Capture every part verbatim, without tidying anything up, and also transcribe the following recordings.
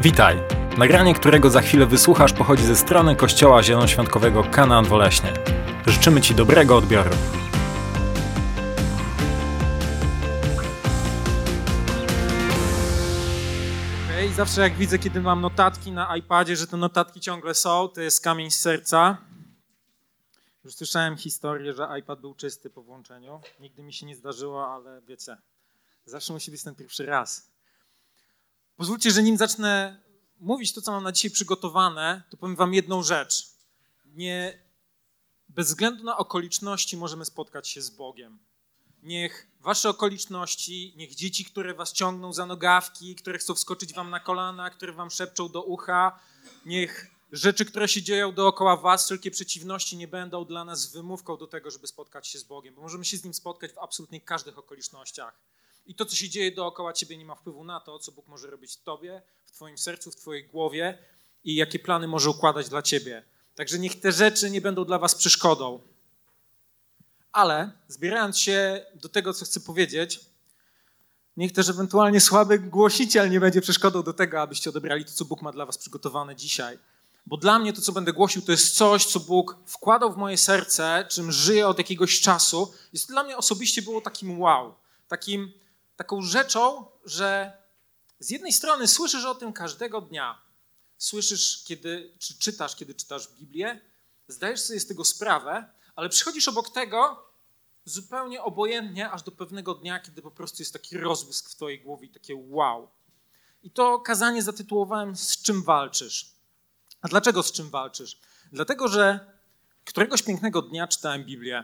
Witaj! Nagranie, którego za chwilę wysłuchasz, pochodzi ze strony Kościoła Zielonoświątkowego Kanaan w Oleśnie. Życzymy Ci dobrego odbioru. Okay, zawsze jak widzę, kiedy mam notatki na iPadzie, że te notatki ciągle są, to jest kamień z serca. Już słyszałem historię, że iPad był czysty po włączeniu. Nigdy mi się nie zdarzyło, ale wiecie, zawsze musi być ten pierwszy raz. Pozwólcie, że nim zacznę mówić to, co mam na dzisiaj przygotowane, to powiem wam jedną rzecz. Nie, bez względu na okoliczności możemy spotkać się z Bogiem. Niech wasze okoliczności, niech dzieci, które was ciągną za nogawki, które chcą wskoczyć wam na kolana, które wam szepczą do ucha, niech rzeczy, które się dzieją dookoła was, wszelkie przeciwności nie będą dla nas wymówką do tego, żeby spotkać się z Bogiem, bo możemy się z Nim spotkać w absolutnie każdych okolicznościach. I to, co się dzieje dookoła ciebie, nie ma wpływu na to, co Bóg może robić w tobie, w twoim sercu, w twojej głowie i jakie plany może układać dla ciebie. Także niech te rzeczy nie będą dla was przeszkodą. Ale zbierając się do tego, co chcę powiedzieć, niech też ewentualnie słaby głosiciel nie będzie przeszkodą do tego, abyście odebrali to, co Bóg ma dla was przygotowane dzisiaj. Bo dla mnie to, co będę głosił, to jest coś, co Bóg wkładał w moje serce, czym żyję od jakiegoś czasu. Jest dla mnie osobiście było takim wow, takim, taką rzeczą, że z jednej strony słyszysz o tym każdego dnia. Słyszysz, kiedy, czy czytasz, kiedy czytasz Biblię, zdajesz sobie z tego sprawę, ale przychodzisz obok tego zupełnie obojętnie, aż do pewnego dnia, kiedy po prostu jest taki rozbłysk w twojej głowie i takie wow. I to kazanie zatytułowałem "Z czym walczysz?". A dlaczego z czym walczysz? Dlatego, że któregoś pięknego dnia czytałem Biblię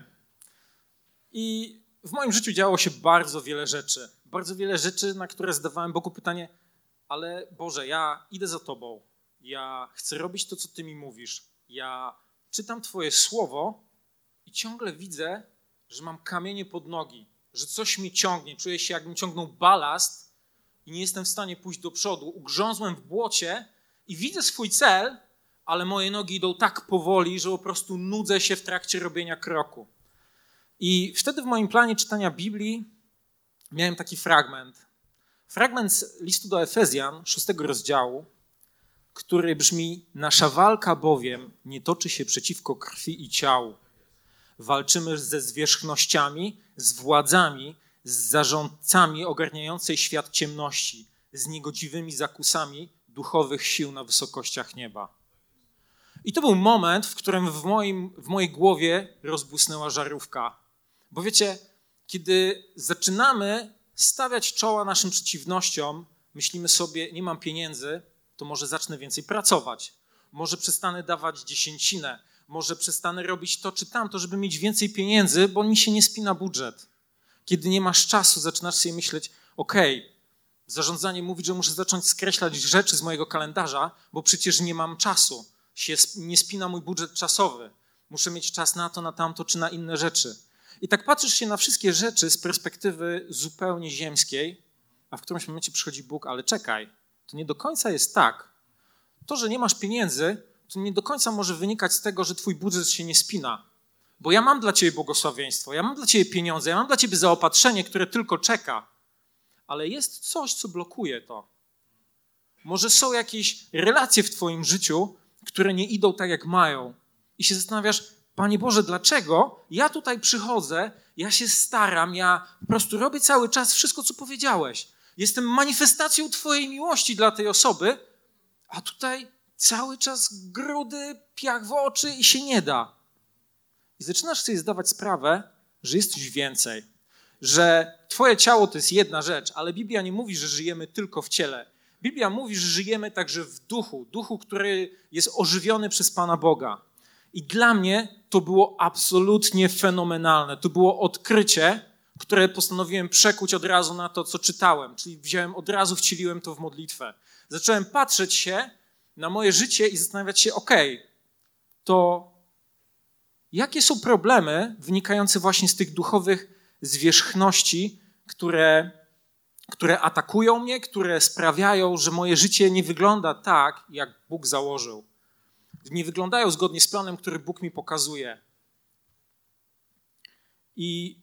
i w moim życiu działo się bardzo wiele rzeczy. Bardzo wiele rzeczy, na które zadawałem Bogu pytanie, ale Boże, ja idę za Tobą. Ja chcę robić to, co Ty mi mówisz. Ja czytam Twoje słowo i ciągle widzę, że mam kamienie pod nogi, że coś mnie ciągnie. Czuję się, jakbym ciągnął balast i nie jestem w stanie pójść do przodu. Ugrzązłem w błocie i widzę swój cel, ale moje nogi idą tak powoli, że po prostu nudzę się w trakcie robienia kroku. I wtedy w moim planie czytania Biblii miałem taki fragment. Fragment z listu do Efezjan, szóstego rozdziału, który brzmi: nasza walka bowiem nie toczy się przeciwko krwi i ciału. Walczymy ze zwierzchnościami, z władzami, z zarządcami ogarniającej świat ciemności, z niegodziwymi zakusami duchowych sił na wysokościach nieba. I to był moment, w którym w, moim, w mojej głowie rozbłysnęła żarówka. Bo wiecie, kiedy zaczynamy stawiać czoła naszym przeciwnościom, myślimy sobie, nie mam pieniędzy, to może zacznę więcej pracować. Może przestanę dawać dziesięcinę, może przestanę robić to czy tamto, żeby mieć więcej pieniędzy, bo mi się nie spina budżet. Kiedy nie masz czasu, zaczynasz sobie myśleć, okej, okay, zarządzanie mówi, że muszę zacząć skreślać rzeczy z mojego kalendarza, bo przecież nie mam czasu. Się nie spina mój budżet czasowy. Muszę mieć czas na to, na tamto czy na inne rzeczy. I tak patrzysz się na wszystkie rzeczy z perspektywy zupełnie ziemskiej, a w którymś momencie przychodzi Bóg, ale czekaj, to nie do końca jest tak. To, że nie masz pieniędzy, to nie do końca może wynikać z tego, że twój budżet się nie spina. Bo ja mam dla ciebie błogosławieństwo, ja mam dla ciebie pieniądze, ja mam dla ciebie zaopatrzenie, które tylko czeka. Ale jest coś, co blokuje to. Może są jakieś relacje w twoim życiu, które nie idą tak, jak mają. I się zastanawiasz, Panie Boże, dlaczego ja tutaj przychodzę, ja się staram, ja po prostu robię cały czas wszystko, co powiedziałeś. Jestem manifestacją Twojej miłości dla tej osoby, a tutaj cały czas grudy, piach w oczy i się nie da. I zaczynasz sobie zdawać sprawę, że jest coś więcej. Że Twoje ciało to jest jedna rzecz, ale Biblia nie mówi, że żyjemy tylko w ciele. Biblia mówi, że żyjemy także w duchu, duchu, który jest ożywiony przez Pana Boga. I dla mnie to było absolutnie fenomenalne. To było odkrycie, które postanowiłem przekuć od razu na to, co czytałem. Czyli wziąłem, od razu wcieliłem to w modlitwę. Zacząłem patrzeć się na moje życie i zastanawiać się, okej, okay, to jakie są problemy wynikające właśnie z tych duchowych zwierzchności, które, które atakują mnie, które sprawiają, że moje życie nie wygląda tak, jak Bóg założył. Nie wyglądają zgodnie z planem, który Bóg mi pokazuje. I,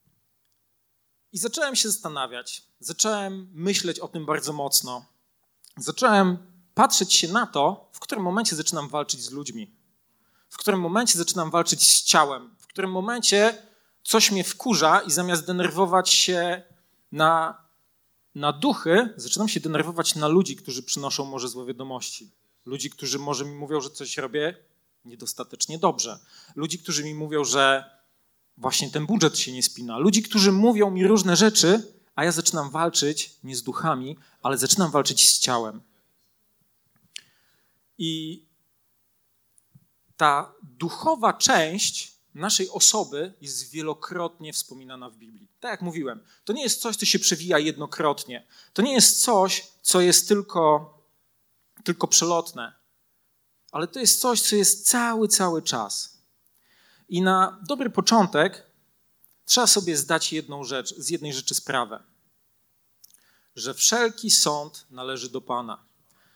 i zacząłem się zastanawiać. Zacząłem myśleć o tym bardzo mocno. zacząłem patrzeć się na to, w którym momencie zaczynam walczyć z ludźmi, w którym momencie zaczynam walczyć z ciałem, w którym momencie coś mnie wkurza i zamiast denerwować się na, na duchy, zaczynam się denerwować na ludzi, którzy przynoszą może złe wiadomości. Ludzi, którzy może mi mówią, że coś robię niedostatecznie dobrze. Ludzi, którzy mi mówią, że właśnie ten budżet się nie spina. Ludzi, którzy mówią mi różne rzeczy, a ja zaczynam walczyć nie z duchami, ale zaczynam walczyć z ciałem. I ta duchowa część naszej osoby jest wielokrotnie wspominana w Biblii. Tak jak mówiłem, to nie jest coś, co się przewija jednokrotnie. To nie jest coś, co jest tylko, tylko przelotne, ale to jest coś, co jest cały, cały czas. I na dobry początek trzeba sobie zdać jedną rzecz, z jednej rzeczy sprawę, że wszelki sąd należy do Pana.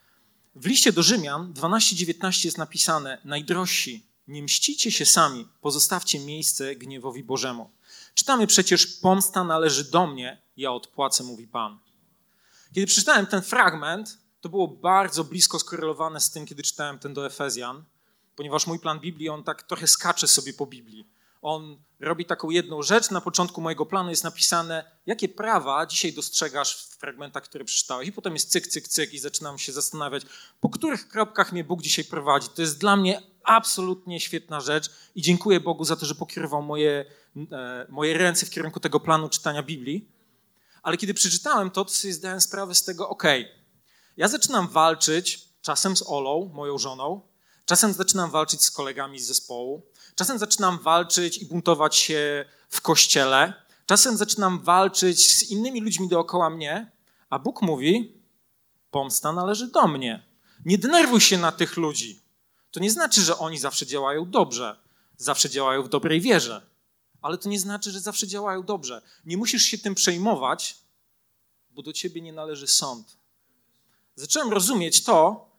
W liście do Rzymian dwanaście dziewiętnaście jest napisane: najdrożsi, nie mścicie się sami, pozostawcie miejsce gniewowi Bożemu. Czytamy przecież: pomsta należy do mnie, ja odpłacę, mówi Pan. Kiedy przeczytałem ten fragment, to było bardzo blisko skorelowane z tym, kiedy czytałem ten do Efezjan, ponieważ mój plan Biblii, on tak trochę skacze sobie po Biblii. On robi taką jedną rzecz, na początku mojego planu jest napisane, jakie prawa dzisiaj dostrzegasz w fragmentach, które przeczytałeś. I potem jest cyk, cyk, cyk i zaczynam się zastanawiać, po których kropkach mnie Bóg dzisiaj prowadzi. To jest dla mnie absolutnie świetna rzecz i dziękuję Bogu za to, że pokierował moje, e, moje ręce w kierunku tego planu czytania Biblii. Ale kiedy przeczytałem to, to sobie zdałem sprawę z tego, okej, okay, ja zaczynam walczyć czasem z Olą, moją żoną, czasem zaczynam walczyć z kolegami z zespołu, czasem zaczynam walczyć i buntować się w kościele, czasem zaczynam walczyć z innymi ludźmi dookoła mnie, a Bóg mówi: pomsta należy do mnie. Nie denerwuj się na tych ludzi. To nie znaczy, że oni zawsze działają dobrze, zawsze działają w dobrej wierze, ale to nie znaczy, że zawsze działają dobrze. Nie musisz się tym przejmować, bo do ciebie nie należy sąd. Zacząłem rozumieć to,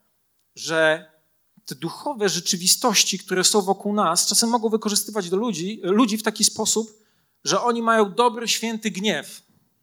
że te duchowe rzeczywistości, które są wokół nas, czasem mogą wykorzystywać do ludzi, ludzi w taki sposób, że oni mają dobry, święty gniew,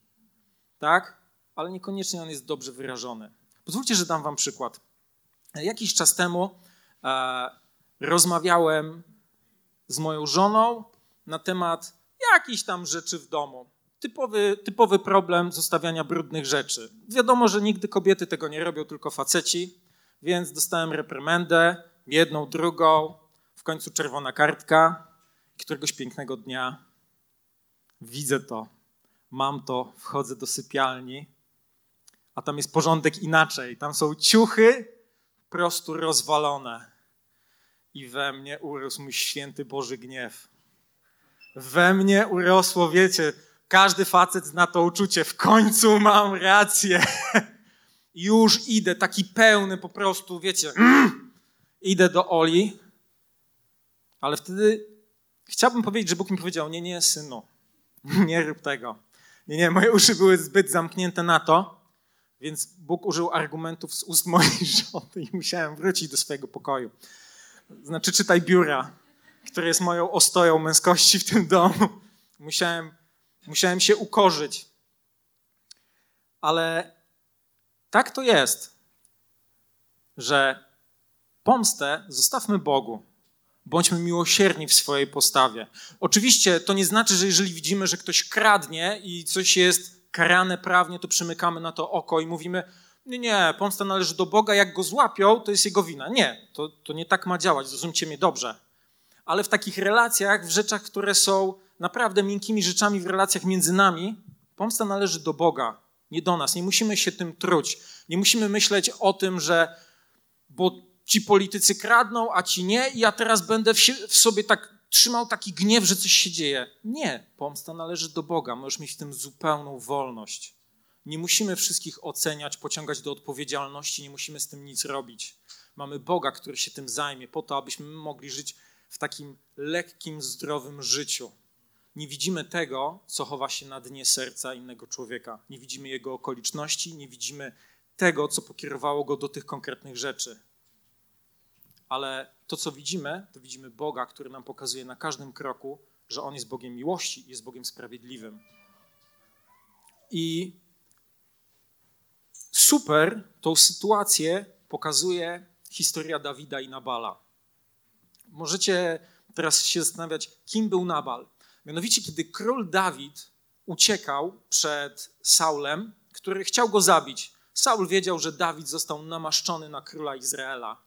tak? Ale niekoniecznie on jest dobrze wyrażony. Pozwólcie, że dam wam przykład. Jakiś czas temu e, rozmawiałem z moją żoną na temat jakichś tam rzeczy w domu. Typowy, typowy problem zostawiania brudnych rzeczy. Wiadomo, że nigdy kobiety tego nie robią, tylko faceci, więc dostałem reprymendę, jedną, drugą, w końcu czerwona kartka. Któregoś pięknego dnia widzę to, mam to, wchodzę do sypialni, a tam jest porządek inaczej. Tam są ciuchy po prostu rozwalone. I we mnie urósł mój święty Boży gniew. We mnie urosło, wiecie, każdy facet zna to uczucie. W końcu mam rację. Już idę, taki pełny po prostu, wiecie, mm, idę do Oli, ale wtedy chciałbym powiedzieć, że Bóg mi powiedział: nie, nie, synu, nie rób tego. Nie, nie, moje uszy były zbyt zamknięte na to, więc Bóg użył argumentów z ust mojej żony i musiałem wrócić do swojego pokoju. Znaczy, czytaj biura, które jest moją ostoją męskości w tym domu. Musiałem, musiałem się ukorzyć. Ale tak to jest, że pomstę zostawmy Bogu. Bądźmy miłosierni w swojej postawie. Oczywiście to nie znaczy, że jeżeli widzimy, że ktoś kradnie i coś jest karane prawnie, to przymykamy na to oko i mówimy: nie, nie, pomsta należy do Boga, jak go złapią, to jest jego wina. Nie, to, to nie tak ma działać, zrozumcie mnie dobrze. Ale w takich relacjach, w rzeczach, które są naprawdę miękkimi rzeczami w relacjach między nami, pomsta należy do Boga, nie do nas. Nie musimy się tym truć. Nie musimy myśleć o tym, że bo ci politycy kradną, a ci nie i ja teraz będę w, w sobie tak trzymał taki gniew, że coś się dzieje. Nie, pomsta należy do Boga. Możesz mieć w tym zupełną wolność. Nie musimy wszystkich oceniać, pociągać do odpowiedzialności, nie musimy z tym nic robić. Mamy Boga, który się tym zajmie, po to, abyśmy mogli żyć w takim lekkim, zdrowym życiu. Nie widzimy tego, co chowa się na dnie serca innego człowieka. Nie widzimy jego okoliczności, nie widzimy tego, co pokierowało go do tych konkretnych rzeczy. Ale to, co widzimy, to widzimy Boga, który nam pokazuje na każdym kroku, że On jest Bogiem miłości i jest Bogiem sprawiedliwym. I super tą sytuację pokazuje historia Dawida i Nabala. Możecie teraz się zastanawiać, kim był Nabal. Mianowicie, kiedy król Dawid uciekał przed Saulem, który chciał go zabić. Saul wiedział, że Dawid został namaszczony na króla Izraela.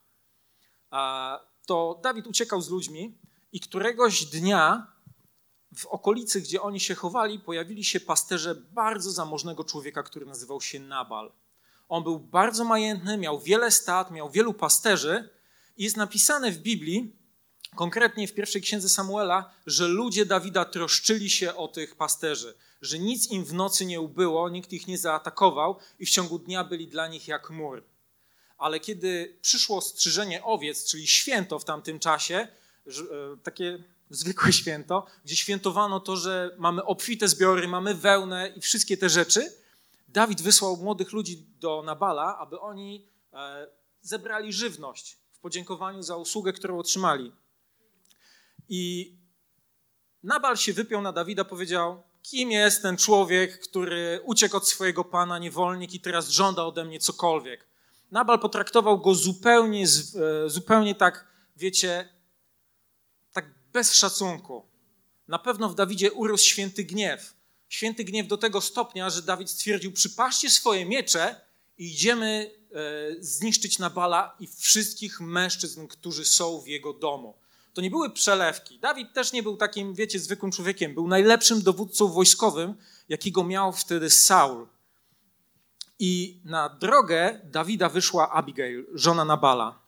To Dawid uciekał z ludźmi i któregoś dnia w okolicy, gdzie oni się chowali, pojawili się pasterze bardzo zamożnego człowieka, który nazywał się Nabal. On był bardzo majętny, miał wiele stad, miał wielu pasterzy i jest napisane w Biblii, konkretnie w pierwszej księdze Samuela, że ludzie Dawida troszczyli się o tych pasterzy, że nic im w nocy nie ubyło, nikt ich nie zaatakował i w ciągu dnia byli dla nich jak mur. Ale kiedy przyszło strzyżenie owiec, czyli święto w tamtym czasie, takie zwykłe święto, gdzie świętowano to, że mamy obfite zbiory, mamy wełnę i wszystkie te rzeczy, Dawid wysłał młodych ludzi do Nabala, aby oni zebrali żywność w podziękowaniu za usługę, którą otrzymali. I Nabal się wypiął na Dawida, powiedział: kim jest ten człowiek, który uciekł od swojego pana, niewolnik, i teraz żąda ode mnie cokolwiek. Nabal potraktował go zupełnie, zupełnie tak, wiecie, tak bez szacunku. Na pewno w Dawidzie urósł święty gniew. Święty gniew do tego stopnia, że Dawid stwierdził: przypatrzcie swoje miecze i idziemy zniszczyć Nabala i wszystkich mężczyzn, którzy są w jego domu. To nie były przelewki. Dawid też nie był takim, wiecie, zwykłym człowiekiem. Był najlepszym dowódcą wojskowym, jakiego miał wtedy Saul. I na drogę Dawida wyszła Abigail, żona Nabala.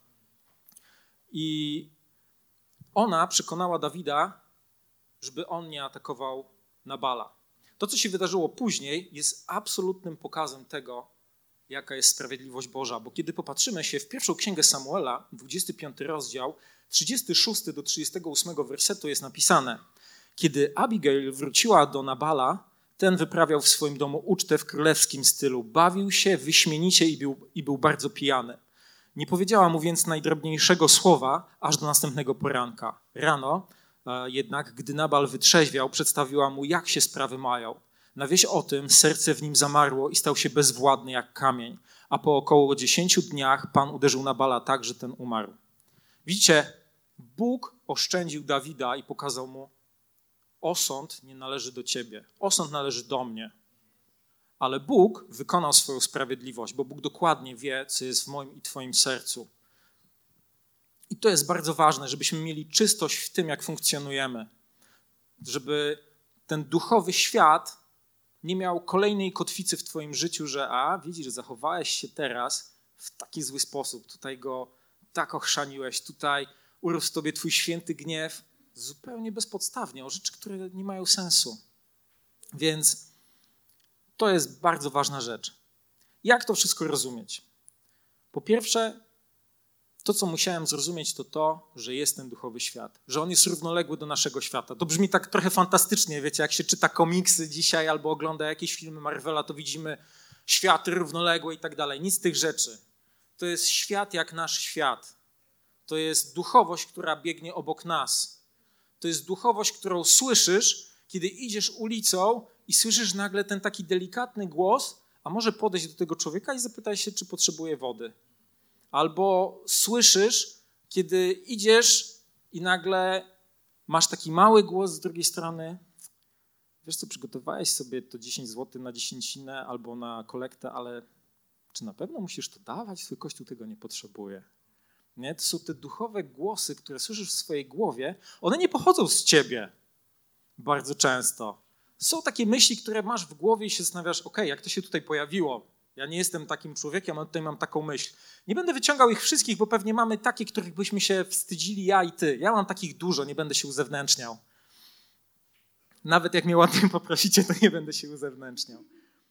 I ona przekonała Dawida, żeby on nie atakował Nabala. To, co się wydarzyło później, jest absolutnym pokazem tego, jaka jest sprawiedliwość Boża. Bo kiedy popatrzymy się w pierwszą księgę Samuela, dwudziesty piąty rozdział, trzydziesty szósty do trzydziestego ósmego wersetu jest napisane: kiedy Abigail wróciła do Nabala, ten wyprawiał w swoim domu ucztę w królewskim stylu. Bawił się wyśmienicie i był, i był bardzo pijany. Nie powiedziała mu więc najdrobniejszego słowa, aż do następnego poranka. Rano jednak, gdy Nabal wytrzeźwiał, przedstawiła mu, jak się sprawy mają. Na wieść o tym serce w nim zamarło i stał się bezwładny jak kamień. A po około dziesięciu dniach Pan uderzył Nabala tak, że ten umarł. Widzicie, Bóg oszczędził Dawida i pokazał mu: osąd nie należy do ciebie, osąd należy do mnie. Ale Bóg wykonał swoją sprawiedliwość, bo Bóg dokładnie wie, co jest w moim i twoim sercu. I to jest bardzo ważne, żebyśmy mieli czystość w tym, jak funkcjonujemy. Żeby ten duchowy świat nie miał kolejnej kotwicy w twoim życiu, że a, widzisz, zachowałeś się teraz w taki zły sposób, tutaj go tak ochrzaniłeś, tutaj urósł w tobie twój święty gniew, zupełnie bezpodstawnie, o rzeczy, które nie mają sensu. Więc to jest bardzo ważna rzecz. Jak to wszystko rozumieć? Po pierwsze, to, co musiałem zrozumieć, to to, że jest ten duchowy świat, że on jest równoległy do naszego świata. To brzmi tak trochę fantastycznie, wiecie, jak się czyta komiksy dzisiaj albo ogląda jakieś filmy Marvela, to widzimy światy równoległe i tak dalej. Nic z tych rzeczy. To jest świat jak nasz świat. To jest duchowość, która biegnie obok nas. To jest duchowość, którą słyszysz, kiedy idziesz ulicą i słyszysz nagle ten taki delikatny głos, a może podejść do tego człowieka i zapytaj się, czy potrzebuje wody. Albo słyszysz, kiedy idziesz i nagle masz taki mały głos z drugiej strony: wiesz co, przygotowałeś sobie to dziesięć złotych na dziesięcinę albo na kolektę, ale czy na pewno musisz to dawać? Twój Kościół tego nie potrzebuje. Nie? To są te duchowe głosy, które słyszysz w swojej głowie. One nie pochodzą z ciebie bardzo często. Są takie myśli, które masz w głowie i się zastanawiasz: okej, jak to się tutaj pojawiło? Ja nie jestem takim człowiekiem, ale tutaj mam taką myśl. Nie będę wyciągał ich wszystkich, bo pewnie mamy takie, których byśmy się wstydzili, ja i ty. Ja mam takich dużo, nie będę się uzewnętrzniał. Nawet jak mnie ładnie poprosicie, to nie będę się uzewnętrzniał.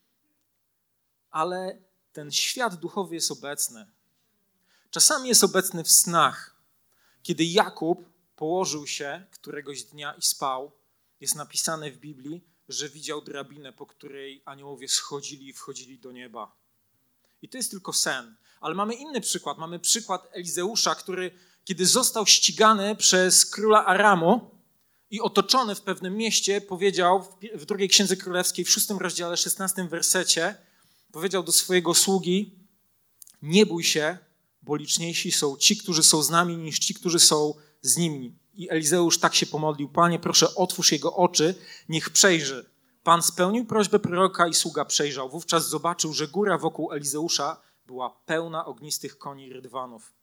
Ale ten świat duchowy jest obecny. Czasami jest obecny w snach. Kiedy Jakub położył się któregoś dnia i spał, jest napisane w Biblii, że widział drabinę, po której aniołowie schodzili i wchodzili do nieba. I to jest tylko sen. Ale mamy inny przykład. Mamy przykład Elizeusza, który, kiedy został ścigany przez króla Aramu i otoczony w pewnym mieście, powiedział w drugiej Księdze Królewskiej, w szóstym rozdziale, szesnastym wersecie, powiedział do swojego sługi: nie bój się, bo liczniejsi są ci, którzy są z nami, niż ci, którzy są z nimi. I Elizeusz tak się pomodlił: Panie, proszę, otwórz jego oczy, niech przejrzy. Pan spełnił prośbę proroka i sługa przejrzał. Wówczas zobaczył, że góra wokół Elizeusza była pełna ognistych koni i rydwanów.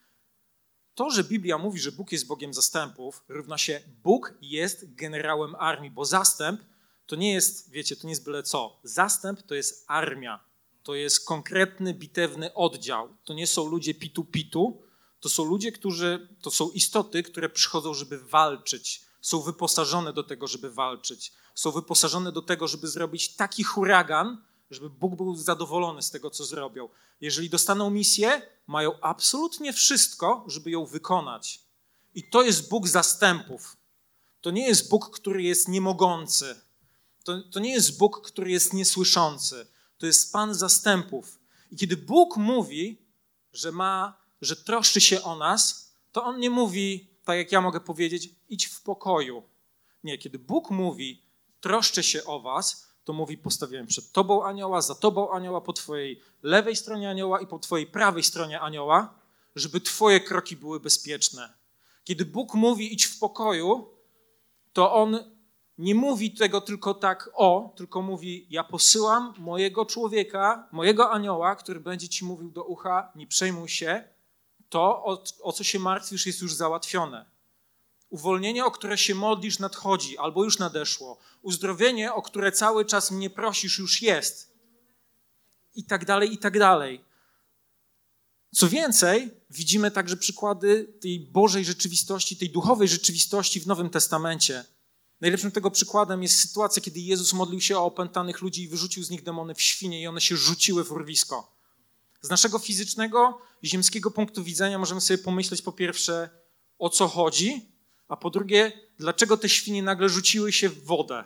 To, że Biblia mówi, że Bóg jest Bogiem zastępów, równa się Bóg jest generałem armii, bo zastęp to nie jest, wiecie, to nie jest byle co. Zastęp to jest armia. To jest konkretny, bitewny oddział. To nie są ludzie pitu-pitu, to są ludzie, którzy, to są istoty, które przychodzą, żeby walczyć. Są wyposażone do tego, żeby walczyć. Są wyposażone do tego, żeby zrobić taki huragan, żeby Bóg był zadowolony z tego, co zrobią. Jeżeli dostaną misję, mają absolutnie wszystko, żeby ją wykonać. I to jest Bóg zastępów. To nie jest Bóg, który jest niemogący. To, to nie jest Bóg, który jest niesłyszący. To jest Pan zastępów. I kiedy Bóg mówi, że ma, że troszczy się o nas, to On nie mówi, tak jak ja mogę powiedzieć, idź w pokoju. Nie, kiedy Bóg mówi, troszczę się o was, to mówi, postawiłem przed tobą anioła, za tobą anioła, po twojej lewej stronie anioła i po twojej prawej stronie anioła, żeby twoje kroki były bezpieczne. Kiedy Bóg mówi, idź w pokoju, to On nie mówi tego tylko tak o, tylko mówi, ja posyłam mojego człowieka, mojego anioła, który będzie ci mówił do ucha, nie przejmuj się, to o, o co się martwisz jest już załatwione. Uwolnienie, o które się modlisz, nadchodzi albo już nadeszło. Uzdrowienie, o które cały czas mnie prosisz, już jest. I tak dalej, i tak dalej. Co więcej, widzimy także przykłady tej Bożej rzeczywistości, tej duchowej rzeczywistości w Nowym Testamencie. Najlepszym tego przykładem jest sytuacja, kiedy Jezus modlił się o opętanych ludzi i wyrzucił z nich demony w świnie i one się rzuciły w urwisko. Z naszego fizycznego, ziemskiego punktu widzenia możemy sobie pomyśleć po pierwsze, o co chodzi, a po drugie, dlaczego te świnie nagle rzuciły się w wodę.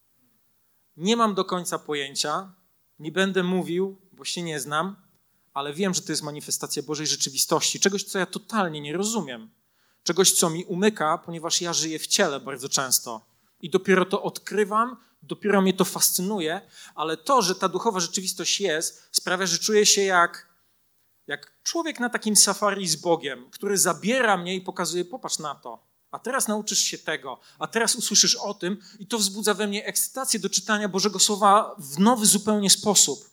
Nie mam do końca pojęcia, nie będę mówił, bo się nie znam, ale wiem, że to jest manifestacja Bożej rzeczywistości, czegoś, co ja totalnie nie rozumiem, czegoś, co mi umyka, ponieważ ja żyję w ciele bardzo często i dopiero to odkrywam, dopiero mnie to fascynuje, ale to, że ta duchowa rzeczywistość jest, sprawia, że czuję się jak, jak człowiek na takim safari z Bogiem, który zabiera mnie i pokazuje, popatrz na to, a teraz nauczysz się tego, a teraz usłyszysz o tym i to wzbudza we mnie ekscytację do czytania Bożego Słowa w nowy zupełnie sposób.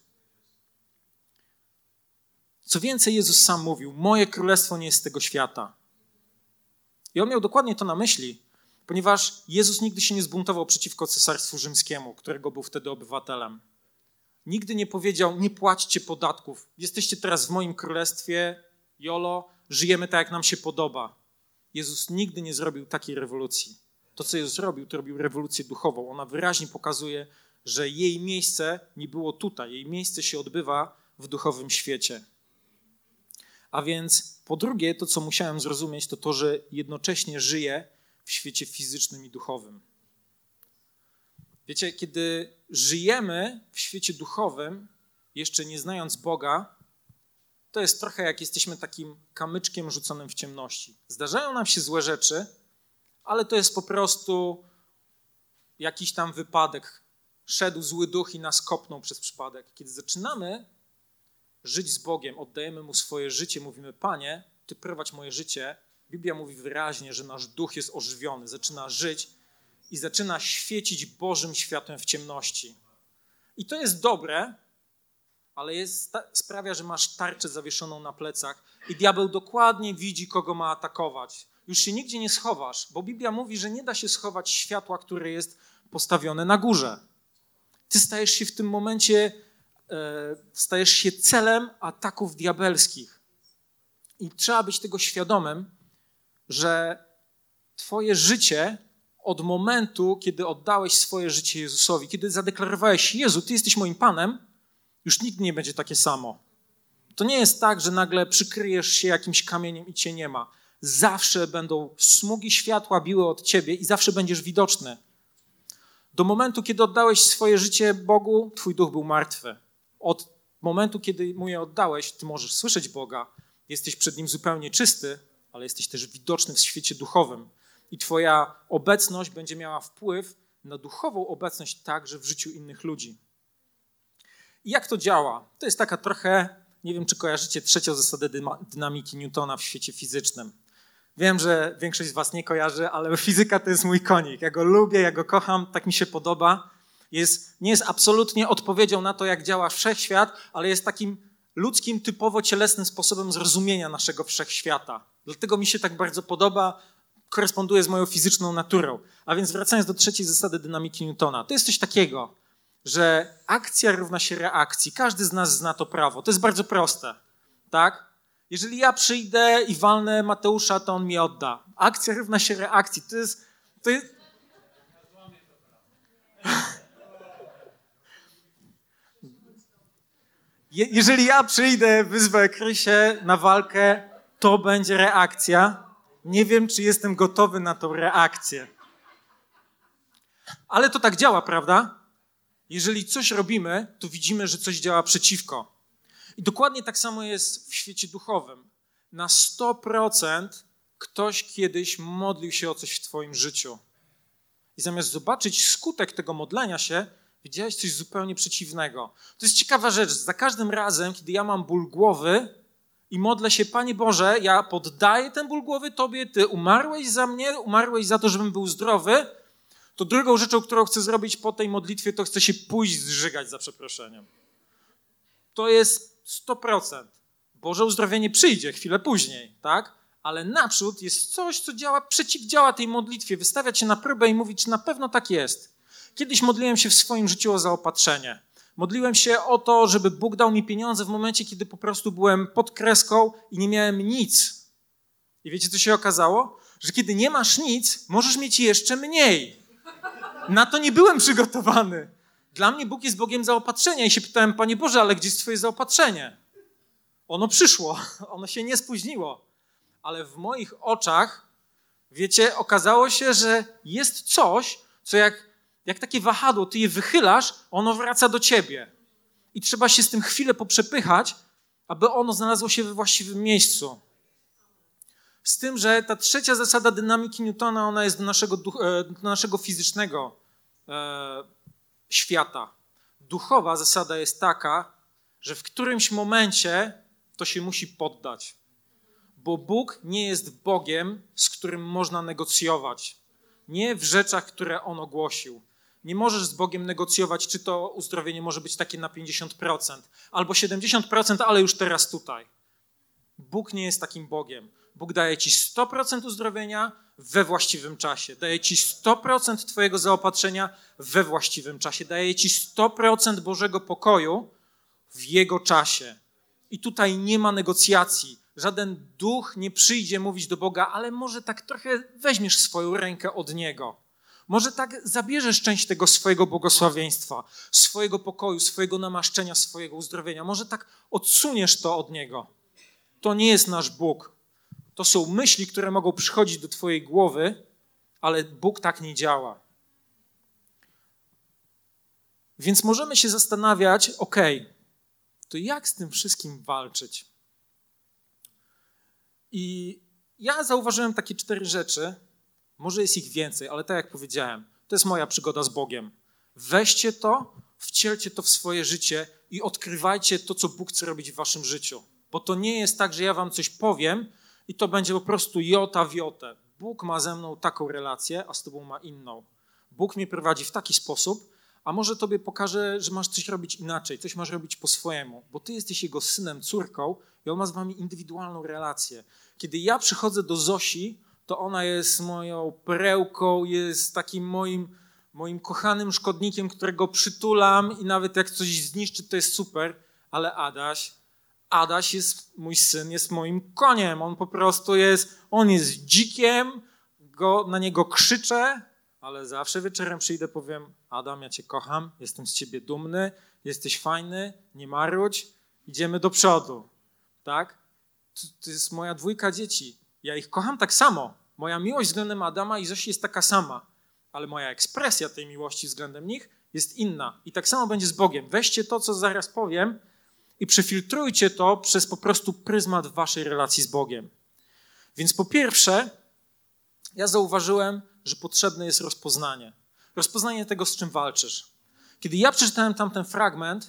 Co więcej, Jezus sam mówił, moje królestwo nie jest z tego świata. I On miał dokładnie to na myśli, ponieważ Jezus nigdy się nie zbuntował przeciwko Cesarstwu Rzymskiemu, którego był wtedy obywatelem. Nigdy nie powiedział, nie płaćcie podatków, jesteście teraz w moim królestwie, jolo, żyjemy tak, jak nam się podoba. Jezus nigdy nie zrobił takiej rewolucji. To, co Jezus zrobił, to robił rewolucję duchową. Ona wyraźnie pokazuje, że jej miejsce nie było tutaj. Jej miejsce się odbywa w duchowym świecie. A więc po drugie, to, co musiałem zrozumieć, to to, że jednocześnie żyję w świecie fizycznym i duchowym. Wiecie, kiedy żyjemy w świecie duchowym, jeszcze nie znając Boga, to jest trochę jak jesteśmy takim kamyczkiem rzuconym w ciemności. Zdarzają nam się złe rzeczy, ale to jest po prostu jakiś tam wypadek. Szedł zły duch i nas kopnął przez przypadek. Kiedy zaczynamy żyć z Bogiem, oddajemy Mu swoje życie, mówimy, Panie, Ty prowadź moje życie. Biblia mówi wyraźnie, że nasz duch jest ożywiony, zaczyna żyć i zaczyna świecić Bożym światłem w ciemności. I to jest dobre, ale jest, sprawia, że masz tarczę zawieszoną na plecach i diabeł dokładnie widzi, kogo ma atakować. Już się nigdzie nie schowasz, bo Biblia mówi, że nie da się schować światła, które jest postawione na górze. Ty stajesz się w tym momencie, e, stajesz się celem ataków diabelskich. I trzeba być tego świadomym, że twoje życie od momentu, kiedy oddałeś swoje życie Jezusowi, kiedy zadeklarowałeś, Jezu, Ty jesteś moim Panem, już nigdy nie będzie takie samo. To nie jest tak, że nagle przykryjesz się jakimś kamieniem i cię nie ma. Zawsze będą smugi światła biły od ciebie i zawsze będziesz widoczny. Do momentu, kiedy oddałeś swoje życie Bogu, twój duch był martwy. Od momentu, kiedy mu je oddałeś, ty możesz słyszeć Boga, jesteś przed Nim zupełnie czysty, ale jesteś też widoczny w świecie duchowym. I twoja obecność będzie miała wpływ na duchową obecność także w życiu innych ludzi. jak to działa? To jest taka trochę, nie wiem, czy kojarzycie trzecią zasadę dynamiki Newtona w świecie fizycznym. Wiem, że większość z was nie kojarzy, ale fizyka to jest mój konik. Ja go lubię, ja go kocham, tak mi się podoba. Jest, nie jest absolutnie odpowiedzią na to, jak działa wszechświat, ale jest takim ludzkim, typowo cielesnym sposobem zrozumienia naszego wszechświata. Dlatego mi się tak bardzo podoba, koresponduje z moją fizyczną naturą. A więc wracając do trzeciej zasady dynamiki Newtona. To jest coś takiego, że akcja równa się reakcji. Każdy z nas zna to prawo. To jest bardzo proste, tak? Jeżeli ja przyjdę i walnę Mateusza, to on mi odda. Akcja równa się reakcji. To jest... To jest... Je, jeżeli ja przyjdę, wyzwę Krysię na walkę, to będzie reakcja. Nie wiem, czy jestem gotowy na tą reakcję. Ale to tak działa, prawda? Jeżeli coś robimy, to widzimy, że coś działa przeciwko. I dokładnie tak samo jest w świecie duchowym. Na sto procent ktoś kiedyś modlił się o coś w twoim życiu. I zamiast zobaczyć skutek tego modlenia się, widziałeś coś zupełnie przeciwnego. To jest ciekawa rzecz. Za każdym razem, kiedy ja mam ból głowy i modlę się, Panie Boże, ja poddaję ten ból głowy Tobie, Ty umarłeś za mnie, umarłeś za to, żebym był zdrowy, to drugą rzeczą, którą chcę zrobić po tej modlitwie, to chcę się pójść zżygać za przeproszeniem. To jest sto procent. Boże uzdrowienie przyjdzie chwilę później, tak? Ale naprzód jest coś, co działa, przeciwdziała tej modlitwie. Wystawiać się na próbę i mówić, czy na pewno tak jest. Kiedyś modliłem się w swoim życiu o zaopatrzenie. Modliłem się o to, żeby Bóg dał mi pieniądze w momencie, kiedy po prostu byłem pod kreską i nie miałem nic. I wiecie, co się okazało? Że kiedy nie masz nic, możesz mieć jeszcze mniej. Na to nie byłem przygotowany. Dla mnie Bóg jest Bogiem zaopatrzenia i się pytałem, Panie Boże, ale gdzie jest Twoje zaopatrzenie? Ono przyszło, ono się nie spóźniło. Ale w moich oczach, wiecie, okazało się, że jest coś, co jak, jak takie wahadło, ty je wychylasz, ono wraca do ciebie. I trzeba się z tym chwilę poprzepychać, aby ono znalazło się we właściwym miejscu. Z tym, że ta trzecia zasada dynamiki Newtona, ona jest do naszego, do naszego fizycznego e, świata. Duchowa zasada jest taka, że w którymś momencie to się musi poddać. Bo Bóg nie jest Bogiem, z którym można negocjować. Nie w rzeczach, które On ogłosił. Nie możesz z Bogiem negocjować, czy to uzdrowienie może być takie na pięćdziesiąt procent albo siedemdziesiąt procent, ale już teraz tutaj. Bóg nie jest takim Bogiem. Bóg daje ci sto procent uzdrowienia we właściwym czasie. Daje ci sto procent twojego zaopatrzenia we właściwym czasie. Daje ci sto procent Bożego pokoju w Jego czasie. I tutaj nie ma negocjacji. Żaden duch nie przyjdzie mówić do Boga, ale może tak trochę weźmiesz swoją rękę od Niego. Może tak zabierzesz część tego swojego błogosławieństwa, swojego pokoju, swojego namaszczenia, swojego uzdrowienia. Może tak odsuniesz to od Niego. To nie jest nasz Bóg. To są myśli, które mogą przychodzić do twojej głowy, ale Bóg tak nie działa. Więc możemy się zastanawiać, okej, okay, to jak z tym wszystkim walczyć? I ja zauważyłem takie cztery rzeczy, może jest ich więcej, ale tak jak powiedziałem, to jest moja przygoda z Bogiem. Weźcie to, wcielcie to w swoje życie i odkrywajcie to, co Bóg chce robić w waszym życiu. Bo to nie jest tak, że ja wam coś powiem i to będzie po prostu jota w jotę. Bóg ma ze mną taką relację, a z tobą ma inną. Bóg mnie prowadzi w taki sposób, a może tobie pokaże, że masz coś robić inaczej, coś masz robić po swojemu, bo ty jesteś Jego synem, córką i On ma z wami indywidualną relację. Kiedy ja przychodzę do Zosi, to ona jest moją perełką, jest takim moim, moim kochanym szkodnikiem, którego przytulam i nawet jak coś zniszczy, to jest super, ale Adaś, Adaś jest, mój syn jest moim koniem, on po prostu jest, on jest dzikiem, go, na niego krzyczę, ale zawsze wieczorem przyjdę, powiem, Adam, ja cię kocham, jestem z ciebie dumny, jesteś fajny, nie marudź, idziemy do przodu, tak? To, to jest moja dwójka dzieci, ja ich kocham tak samo, moja miłość względem Adama i Zosi jest taka sama, ale moja ekspresja tej miłości względem nich jest inna i tak samo będzie z Bogiem. Weźcie to, co zaraz powiem i przefiltrujcie to przez po prostu pryzmat waszej relacji z Bogiem. Więc po pierwsze, ja zauważyłem, że potrzebne jest rozpoznanie. Rozpoznanie tego, z czym walczysz. Kiedy ja przeczytałem tamten fragment,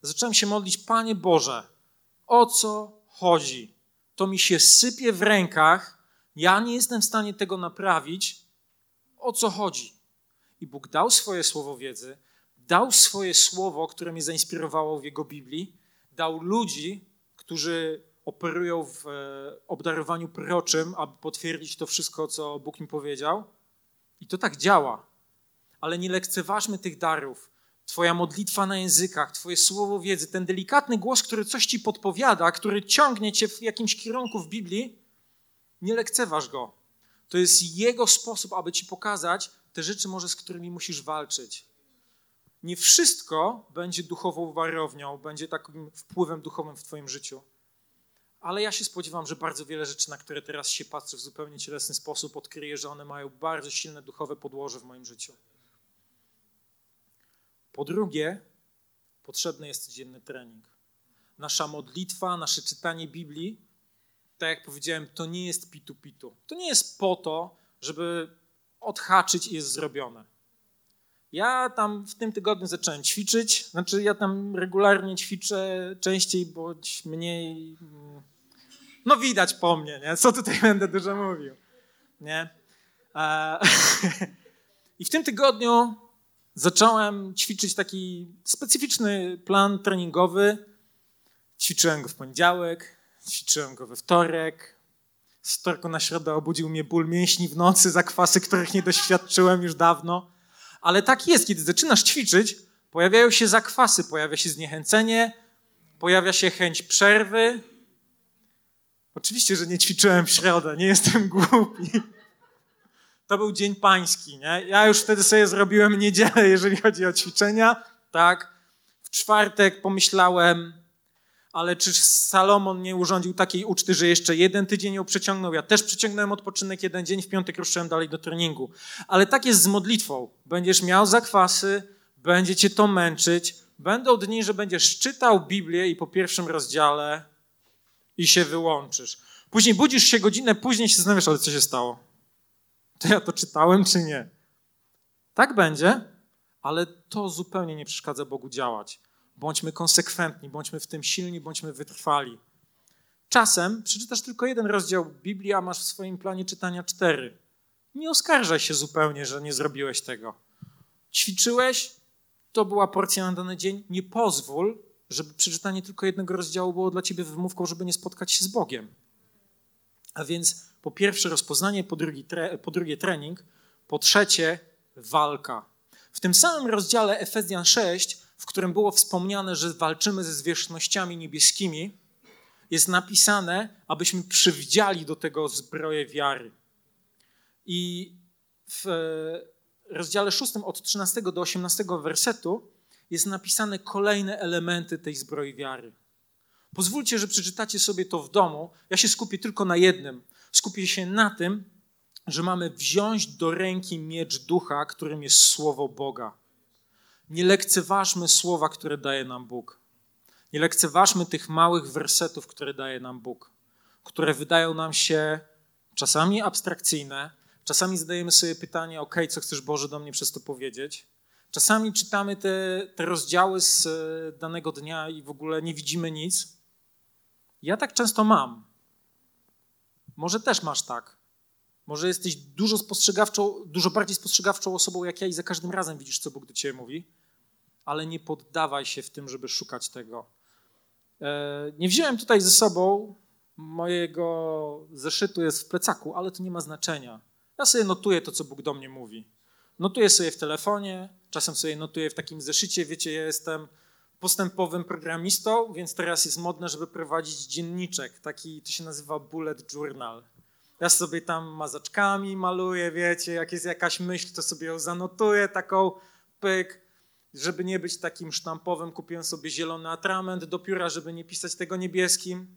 Zacząłem się modlić, Panie Boże, o co chodzi? To mi się sypie w rękach, ja nie jestem w stanie tego naprawić. O co chodzi? I Bóg dał swoje słowo wiedzy, dał swoje słowo, które mnie zainspirowało w Jego Biblii, dał ludzi, którzy operują w obdarowaniu proroczym, aby potwierdzić to wszystko, co Bóg mi powiedział. I to tak działa. Ale nie lekceważmy tych darów. Twoja modlitwa na językach, twoje słowo wiedzy, ten delikatny głos, który coś ci podpowiada, który ciągnie cię w jakimś kierunku w Biblii, nie lekceważ go. To jest Jego sposób, aby ci pokazać te rzeczy może, z którymi musisz walczyć. Nie wszystko będzie duchową warownią, będzie takim wpływem duchowym w twoim życiu. Ale ja się spodziewam, że bardzo wiele rzeczy, na które teraz się patrzę w zupełnie cielesny sposób, odkryję, że one mają bardzo silne duchowe podłoże w moim życiu. Po drugie, potrzebny jest codzienny trening. Nasza modlitwa, nasze czytanie Biblii, tak jak powiedziałem, to nie jest pitu-pitu. To nie jest po to, żeby odhaczyć i jest zrobione. Ja tam w tym tygodniu zacząłem ćwiczyć, znaczy ja tam regularnie ćwiczę, częściej bądź mniej, no widać po mnie, nie? Co tutaj będę dużo mówił, nie? I w tym tygodniu zacząłem ćwiczyć taki specyficzny plan treningowy. Ćwiczyłem go w poniedziałek, ćwiczyłem go we wtorek. Z wtorku na środę obudził mnie ból mięśni w nocy, zakwasy, których nie doświadczyłem już dawno. Ale tak jest, kiedy zaczynasz ćwiczyć, pojawiają się zakwasy, pojawia się zniechęcenie, pojawia się chęć przerwy. Oczywiście, że nie ćwiczyłem w środę, nie jestem głupi. To był dzień pański, nie? Ja już wtedy sobie zrobiłem niedzielę, jeżeli chodzi o ćwiczenia, tak. W czwartek pomyślałem, ale czy Salomon nie urządził takiej uczty, że jeszcze jeden tydzień ją przeciągnął? Ja też przeciągnąłem odpoczynek jeden dzień, w piątek ruszyłem dalej do treningu. Ale tak jest z modlitwą. Będziesz miał zakwasy, będzie cię to męczyć. Będą dni, że będziesz czytał Biblię i po pierwszym rozdziale i się wyłączysz. Później budzisz się godzinę później i się zastanawiasz, ale co się stało? To ja to czytałem, czy nie? Tak będzie, ale to zupełnie nie przeszkadza Bogu działać. Bądźmy konsekwentni, bądźmy w tym silni, bądźmy wytrwali. Czasem przeczytasz tylko jeden rozdział Biblii, a masz w swoim planie czytania cztery. Nie oskarżaj się zupełnie, że nie zrobiłeś tego. Ćwiczyłeś, to była porcja na dany dzień. Nie pozwól, żeby przeczytanie tylko jednego rozdziału było dla ciebie wymówką, żeby nie spotkać się z Bogiem. A więc po pierwsze rozpoznanie, po drugie, tre, po drugie trening, po trzecie walka. W tym samym rozdziale Efezjan sześć, w którym było wspomniane, że walczymy ze zwierzchnościami niebieskimi, jest napisane, abyśmy przywdziali do tego zbroję wiary. I w rozdziale szóstym od trzynastego do osiemnastego wersetu jest napisane kolejne elementy tej zbroi wiary. Pozwólcie, że przeczytacie sobie to w domu. Ja się skupię tylko na jednym. Skupię się na tym, że mamy wziąć do ręki miecz ducha, którym jest słowo Boga. Nie lekceważmy słowa, które daje nam Bóg. Nie lekceważmy tych małych wersetów, które daje nam Bóg, które wydają nam się czasami abstrakcyjne, czasami zadajemy sobie pytanie, ok, co chcesz Boże do mnie przez to powiedzieć? Czasami czytamy te, te rozdziały z danego dnia i w ogóle nie widzimy nic. Ja tak często mam. Może też masz tak. Może jesteś dużo spostrzegawczą, dużo bardziej spostrzegawczą osobą jak ja i za każdym razem widzisz, co Bóg do ciebie mówi, ale nie poddawaj się w tym, żeby szukać tego. Nie wziąłem tutaj ze sobą mojego zeszytu, jest w plecaku, ale to nie ma znaczenia. Ja sobie notuję to, co Bóg do mnie mówi. Notuję sobie w telefonie, czasem sobie notuję w takim zeszycie. Wiecie, ja jestem postępowym programistą, więc teraz jest modne, żeby prowadzić dzienniczek. Taki, to się nazywa bullet journal. Ja sobie tam mazaczkami maluję, wiecie, jak jest jakaś myśl, to sobie ją zanotuję, taką pyk. Żeby nie być takim sztampowym, kupiłem sobie zielony atrament do pióra, żeby nie pisać tego niebieskim.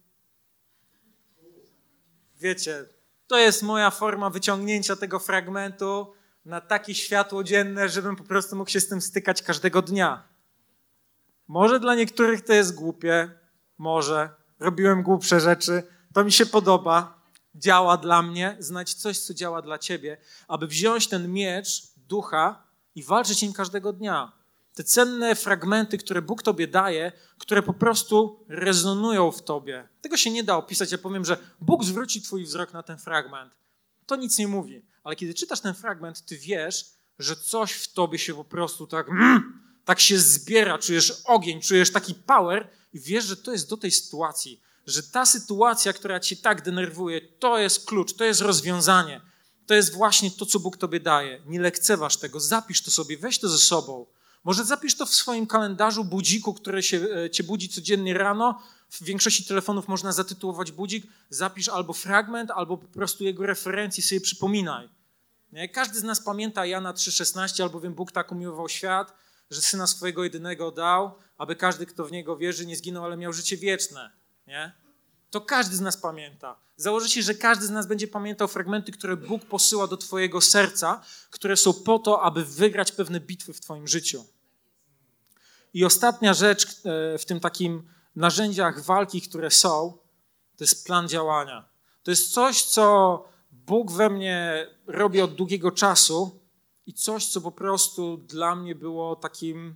Wiecie, to jest moja forma wyciągnięcia tego fragmentu na takie światło dzienne, żebym po prostu mógł się z tym stykać każdego dnia. Może dla niektórych to jest głupie, może. Robiłem głupsze rzeczy, to mi się podoba, działa dla mnie, znać coś, co działa dla ciebie, aby wziąć ten miecz ducha i walczyć nim każdego dnia. Te cenne fragmenty, które Bóg tobie daje, które po prostu rezonują w tobie. Tego się nie da opisać. Ja powiem, że Bóg zwróci twój wzrok na ten fragment. To nic nie mówi. Ale kiedy czytasz ten fragment, ty wiesz, że coś w tobie się po prostu tak, mm, tak się zbiera, czujesz ogień, czujesz taki power i wiesz, że to jest do tej sytuacji, że ta sytuacja, która cię tak denerwuje, to jest klucz, to jest rozwiązanie. To jest właśnie to, co Bóg tobie daje. Nie lekceważ tego, zapisz to sobie, weź to ze sobą. Może zapisz to w swoim kalendarzu, budziku, który się, cię budzi codziennie rano. W większości telefonów można zatytułować budzik. Zapisz albo fragment, albo po prostu jego referencję sobie przypominaj. Nie? Każdy z nas pamięta Jana trzy szesnaście, albowiem Bóg tak umiłował świat, że Syna swojego jedynego dał, aby każdy, kto w Niego wierzy, nie zginął, ale miał życie wieczne. Nie? To każdy z nas pamięta. Założę się, że każdy z nas będzie pamiętał fragmenty, które Bóg posyła do twojego serca, które są po to, aby wygrać pewne bitwy w twoim życiu. I ostatnia rzecz w tym takim narzędziach walki, które są, to jest plan działania. To jest coś, co Bóg we mnie robi od długiego czasu i coś, co po prostu dla mnie było takim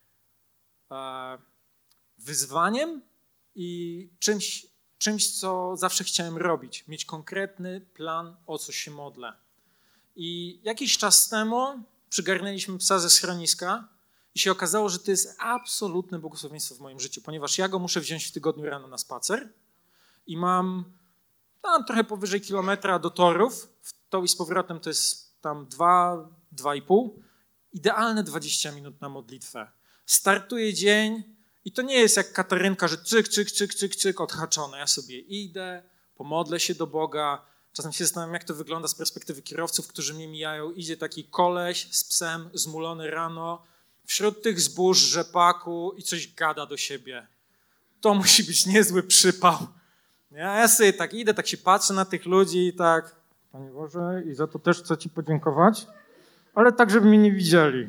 e, wyzwaniem i czymś, czymś, co zawsze chciałem robić. Mieć konkretny plan, o co się modlę. I jakiś czas temu przygarnęliśmy psa ze schroniska i się okazało, że to jest absolutne błogosławieństwo w moim życiu, ponieważ ja go muszę wziąć w tygodniu rano na spacer i mam tam trochę powyżej kilometra do torów. W to i z powrotem to jest tam dwa, dwa i pół. Idealne dwadzieścia minut na modlitwę. Startuje dzień i to nie jest jak Katarynka, że cyk, cyk, cyk, cyk, cyk, odhaczone. Ja sobie idę, pomodlę się do Boga. Czasem się zastanawiam, jak to wygląda z perspektywy kierowców, którzy mnie mijają. Idzie taki koleś z psem, zmulony rano, wśród tych zbóż, rzepaku i coś gada do siebie. To musi być niezły przypał. Ja, ja sobie tak idę, tak się patrzę na tych ludzi i tak, Panie Boże, i za to też chcę Ci podziękować, ale tak, żeby mnie nie widzieli.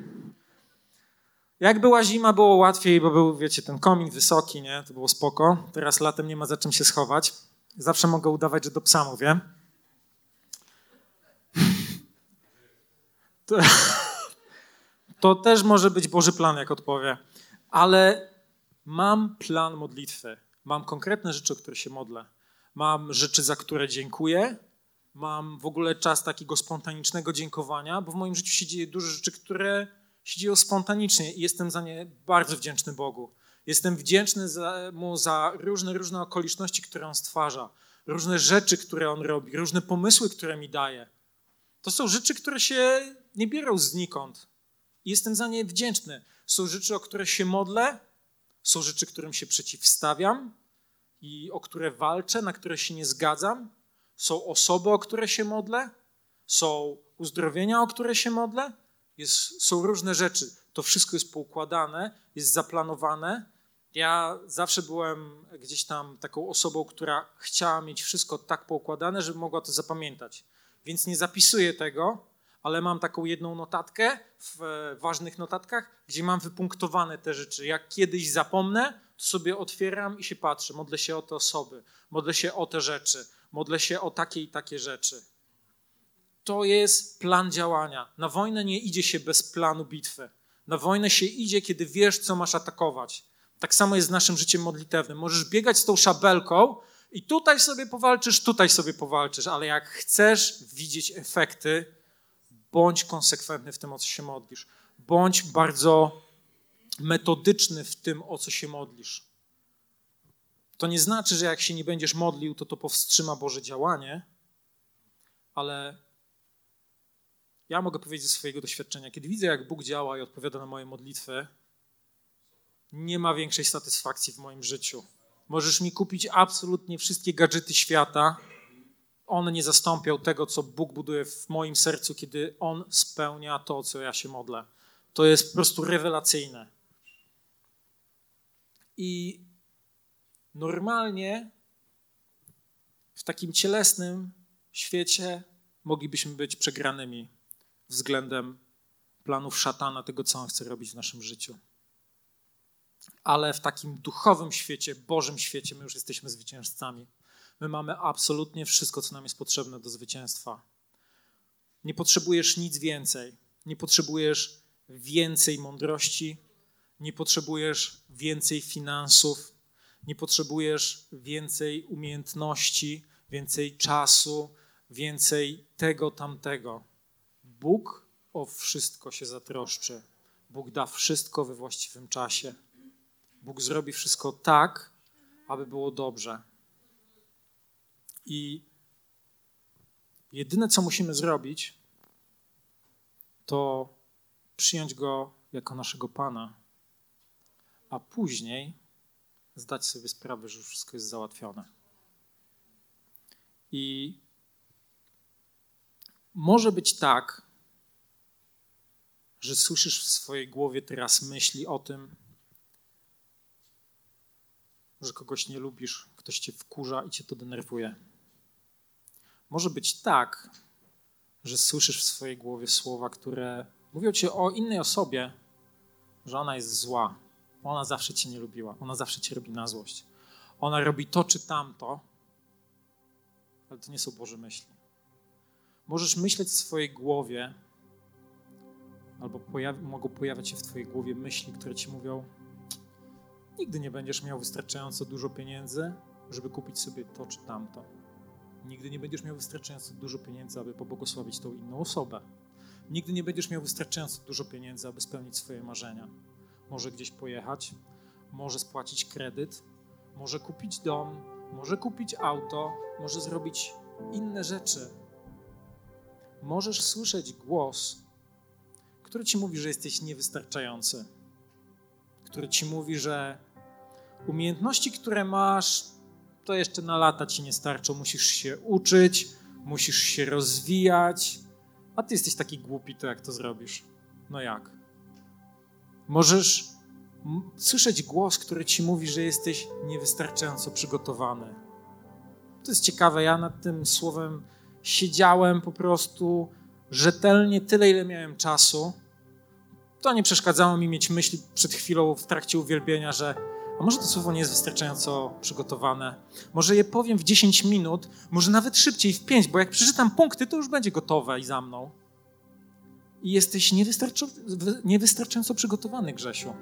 Jak była zima, było łatwiej, bo był, wiecie, ten komin wysoki, nie? To było spoko. Teraz latem nie ma za czym się schować. Zawsze mogę udawać, że do psa mówię. To, to też może być Boży plan, jak odpowie. Ale mam plan modlitwy. Mam konkretne rzeczy, o które się modlę. Mam rzeczy, za które dziękuję. Mam w ogóle czas takiego spontanicznego dziękowania, bo w moim życiu się dzieje dużo rzeczy, które się dzieją spontanicznie i jestem za nie bardzo wdzięczny Bogu. Jestem wdzięczny za, Mu za różne, różne okoliczności, które On stwarza, różne rzeczy, które On robi, różne pomysły, które mi daje. To są rzeczy, które się nie biorą znikąd i jestem za nie wdzięczny. Są rzeczy, o które się modlę, są rzeczy, którym się przeciwstawiam i o które walczę, na które się nie zgadzam. Są osoby, o które się modlę, są uzdrowienia, o które się modlę. Jest, są różne rzeczy. To wszystko jest poukładane, jest zaplanowane. Ja zawsze byłem gdzieś tam taką osobą, która chciała mieć wszystko tak poukładane, żeby mogła to zapamiętać. Więc nie zapisuję tego, ale mam taką jedną notatkę w ważnych notatkach, gdzie mam wypunktowane te rzeczy. Jak kiedyś zapomnę, to sobie otwieram i się patrzę. Modlę się o te osoby, modlę się o te rzeczy, modlę się o takie i takie rzeczy. To jest plan działania. Na wojnę nie idzie się bez planu bitwy. Na wojnę się idzie, kiedy wiesz, co masz atakować. Tak samo jest z naszym życiem modlitewnym. Możesz biegać z tą szabelką i tutaj sobie powalczysz, tutaj sobie powalczysz, ale jak chcesz widzieć efekty, bądź konsekwentny w tym, o co się modlisz. Bądź bardzo metodyczny w tym, o co się modlisz. To nie znaczy, że jak się nie będziesz modlił, to to powstrzyma Boże działanie, ale ja mogę powiedzieć ze swojego doświadczenia, kiedy widzę, jak Bóg działa i odpowiada na moje modlitwy, nie ma większej satysfakcji w moim życiu. Możesz mi kupić absolutnie wszystkie gadżety świata, one nie zastąpią tego, co Bóg buduje w moim sercu, kiedy On spełnia to, o co ja się modlę. To jest po prostu rewelacyjne. I normalnie w takim cielesnym świecie moglibyśmy być przegranymi względem planów szatana, tego, co on chce robić w naszym życiu. Ale w takim duchowym świecie, Bożym świecie, my już jesteśmy zwycięzcami. My mamy absolutnie wszystko, co nam jest potrzebne do zwycięstwa. Nie potrzebujesz nic więcej. Nie potrzebujesz więcej mądrości, nie potrzebujesz więcej finansów, nie potrzebujesz więcej umiejętności, więcej czasu, więcej tego, tamtego. Bóg o wszystko się zatroszczy. Bóg da wszystko we właściwym czasie. Bóg zrobi wszystko tak, aby było dobrze. I jedyne, co musimy zrobić, to przyjąć Go jako naszego Pana, a później zdać sobie sprawę, że już wszystko jest załatwione. I może być tak, że słyszysz w swojej głowie teraz myśli o tym, że kogoś nie lubisz, ktoś cię wkurza i cię to denerwuje. Może być tak, że słyszysz w swojej głowie słowa, które mówią ci o innej osobie, że ona jest zła, ona zawsze cię nie lubiła, ona zawsze cię robi na złość. Ona robi to czy tamto, ale to nie są Boże myśli. Możesz myśleć w swojej głowie, albo pojawi, mogą pojawiać się w twojej głowie myśli, które ci mówią: nigdy nie będziesz miał wystarczająco dużo pieniędzy, żeby kupić sobie to czy tamto. Nigdy nie będziesz miał wystarczająco dużo pieniędzy, aby pobłogosławić tą inną osobę. Nigdy nie będziesz miał wystarczająco dużo pieniędzy, aby spełnić swoje marzenia. Może gdzieś pojechać, może spłacić kredyt, może kupić dom, może kupić auto, może zrobić inne rzeczy. Możesz słyszeć głos, który ci mówi, że jesteś niewystarczający, który ci mówi, że umiejętności, które masz, to jeszcze na lata ci nie starczą. Musisz się uczyć, musisz się rozwijać, a ty jesteś taki głupi, to jak to zrobisz? No jak? Możesz m- słyszeć głos, który ci mówi, że jesteś niewystarczająco przygotowany. To jest ciekawe, ja nad tym słowem siedziałem po prostu rzetelnie tyle, ile miałem czasu. To nie przeszkadzało mi mieć myśli przed chwilą w trakcie uwielbienia, że a może to słowo nie jest wystarczająco przygotowane. Może je powiem w dziesięć minut, może nawet szybciej, w pięć, bo jak przeczytam punkty, to już będzie gotowe i za mną. I jesteś niewystarczy... niewystarczająco przygotowany, Grzesiu.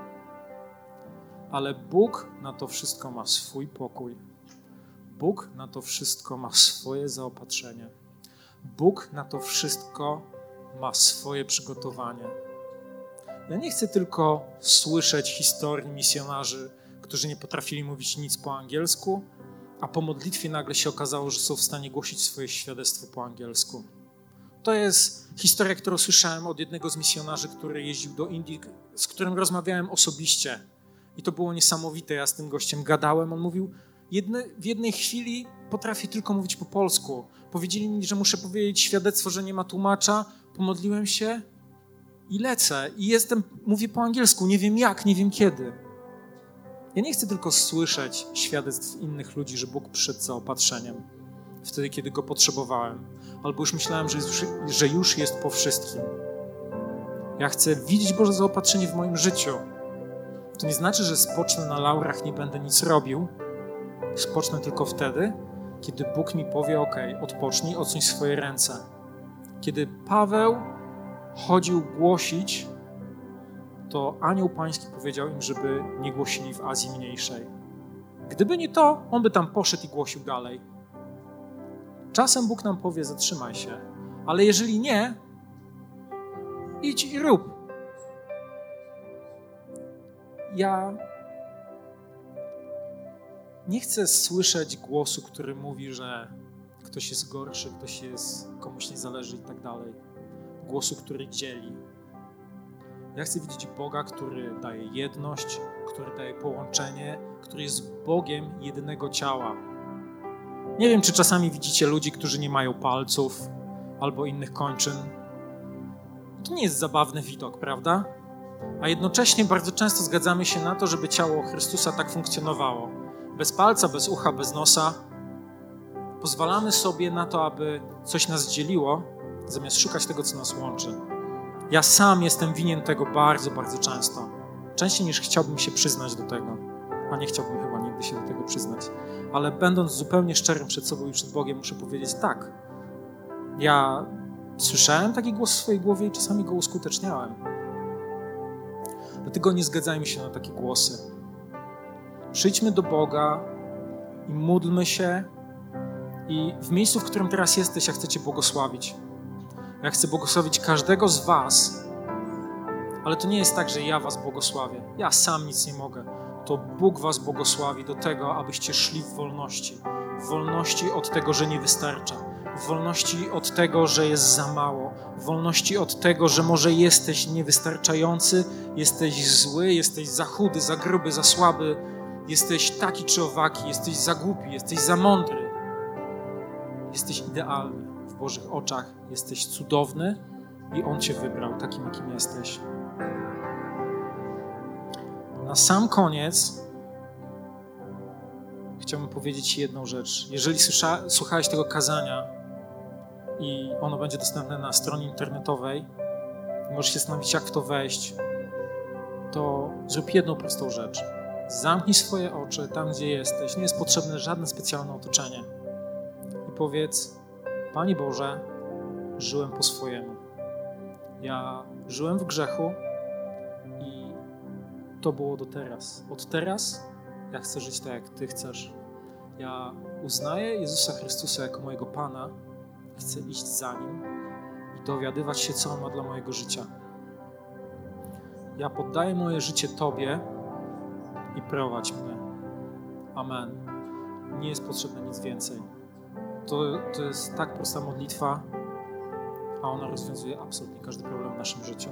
Ale Bóg na to wszystko ma swój pokój. Bóg na to wszystko ma swoje zaopatrzenie. Bóg na to wszystko ma swoje przygotowanie. Ja nie chcę tylko słyszeć historii misjonarzy, którzy nie potrafili mówić nic po angielsku, a po modlitwie nagle się okazało, że są w stanie głosić swoje świadectwo po angielsku. To jest historia, którą słyszałem od jednego z misjonarzy, który jeździł do Indii, z którym rozmawiałem osobiście. I to było niesamowite. Ja z tym gościem gadałem. On mówił, jedne, w jednej chwili potrafię tylko mówić po polsku. Powiedzieli mi, że muszę powiedzieć świadectwo, że nie ma tłumacza. Pomodliłem się i lecę. I jestem, mówię po angielsku. Nie wiem jak, nie wiem kiedy. Ja nie chcę tylko słyszeć świadectw innych ludzi, że Bóg przyszedł za opatrzeniem. Wtedy, kiedy Go potrzebowałem. Albo już myślałem, że, jest, że już jest po wszystkim. Ja chcę widzieć Boże zaopatrzenie w moim życiu. To nie znaczy, że spocznę na laurach, nie będę nic robił. Spocznę tylko wtedy, kiedy Bóg mi powie, ok, odpocznij, odsuń swoje ręce. Kiedy Paweł chodził głosić, to anioł pański powiedział im, żeby nie głosili w Azji Mniejszej. Gdyby nie to, on by tam poszedł i głosił dalej. Czasem Bóg nam powie, zatrzymaj się, ale jeżeli nie, idź i rób. Ja nie chcę słyszeć głosu, który mówi, że ktoś jest gorszy, ktoś jest, komuś nie zależy i tak dalej. Głosu, który dzieli. Ja chcę widzieć Boga, który daje jedność, który daje połączenie, który jest Bogiem jedynego ciała. Nie wiem, czy czasami widzicie ludzi, którzy nie mają palców albo innych kończyn. To nie jest zabawny widok, prawda? A jednocześnie bardzo często zgadzamy się na to, żeby ciało Chrystusa tak funkcjonowało. Bez palca, bez ucha, bez nosa. Pozwalamy sobie na to, aby coś nas dzieliło, zamiast szukać tego, co nas łączy. Ja sam jestem winien tego bardzo, bardzo często. Częściej niż chciałbym się przyznać do tego. A nie chciałbym chyba nigdy się do tego przyznać. Ale będąc zupełnie szczerym przed sobą i przed Bogiem, muszę powiedzieć tak. Ja słyszałem taki głos w swojej głowie i czasami go uskuteczniałem. Dlatego nie zgadzajmy się na takie głosy. Przyjdźmy do Boga i módlmy się i w miejscu, w którym teraz jesteś, ja chcę Cię błogosławić. Ja chcę błogosławić każdego z was, ale to nie jest tak, że ja was błogosławię. Ja sam nic nie mogę. To Bóg was błogosławi do tego, abyście szli w wolności. W wolności od tego, że nie wystarcza. W wolności od tego, że jest za mało. W wolności od tego, że może jesteś niewystarczający, jesteś zły, jesteś za chudy, za gruby, za słaby, jesteś taki czy owaki, jesteś za głupi, jesteś za mądry. Jesteś idealny w Bożych oczach, jesteś cudowny i On cię wybrał takim, jakim jesteś. Na sam koniec chciałbym powiedzieć Ci jedną rzecz. Jeżeli słysza, słuchałeś tego kazania i ono będzie dostępne na stronie internetowej i możesz się zastanowić, jak w to wejść, to zrób jedną prostą rzecz. Zamknij swoje oczy tam, gdzie jesteś. Nie jest potrzebne żadne specjalne otoczenie. I powiedz: Panie Boże, żyłem po swojemu. Ja żyłem w grzechu i to było do teraz. Od teraz ja chcę żyć tak, jak Ty chcesz. Ja uznaję Jezusa Chrystusa jako mojego Pana. Chcę iść za Nim i dowiadywać się, co On ma dla mojego życia. Ja poddaję moje życie Tobie i prowadź mnie. Amen. Nie jest potrzebne nic więcej. To, to jest tak prosta modlitwa, a ona rozwiązuje absolutnie każdy problem w naszym życiu.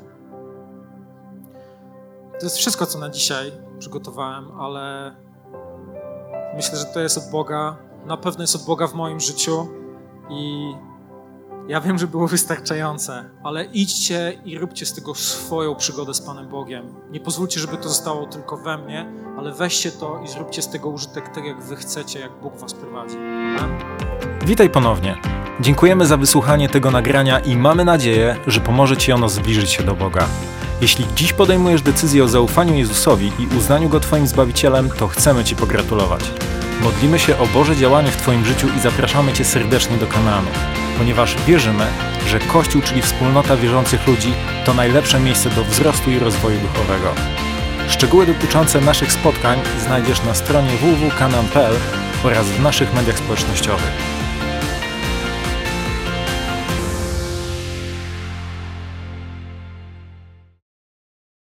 To jest wszystko, co na dzisiaj przygotowałem, ale myślę, że to jest od Boga. Na pewno jest od Boga w moim życiu i ja wiem, że było wystarczające, ale idźcie i róbcie z tego swoją przygodę z Panem Bogiem. Nie pozwólcie, żeby to zostało tylko we mnie, ale weźcie to i zróbcie z tego użytek tak, jak wy chcecie, jak Bóg was prowadzi. Amen? Witaj ponownie. Dziękujemy za wysłuchanie tego nagrania i mamy nadzieję, że pomoże Ci ono zbliżyć się do Boga. Jeśli dziś podejmujesz decyzję o zaufaniu Jezusowi i uznaniu Go Twoim Zbawicielem, to chcemy Ci pogratulować. Modlimy się o Boże działanie w Twoim życiu i zapraszamy Cię serdecznie do Kanaanu, ponieważ wierzymy, że Kościół, czyli wspólnota wierzących ludzi, to najlepsze miejsce do wzrostu i rozwoju duchowego. Szczegóły dotyczące naszych spotkań znajdziesz na stronie w w w kropka kanaan kropka p l oraz w naszych mediach społecznościowych.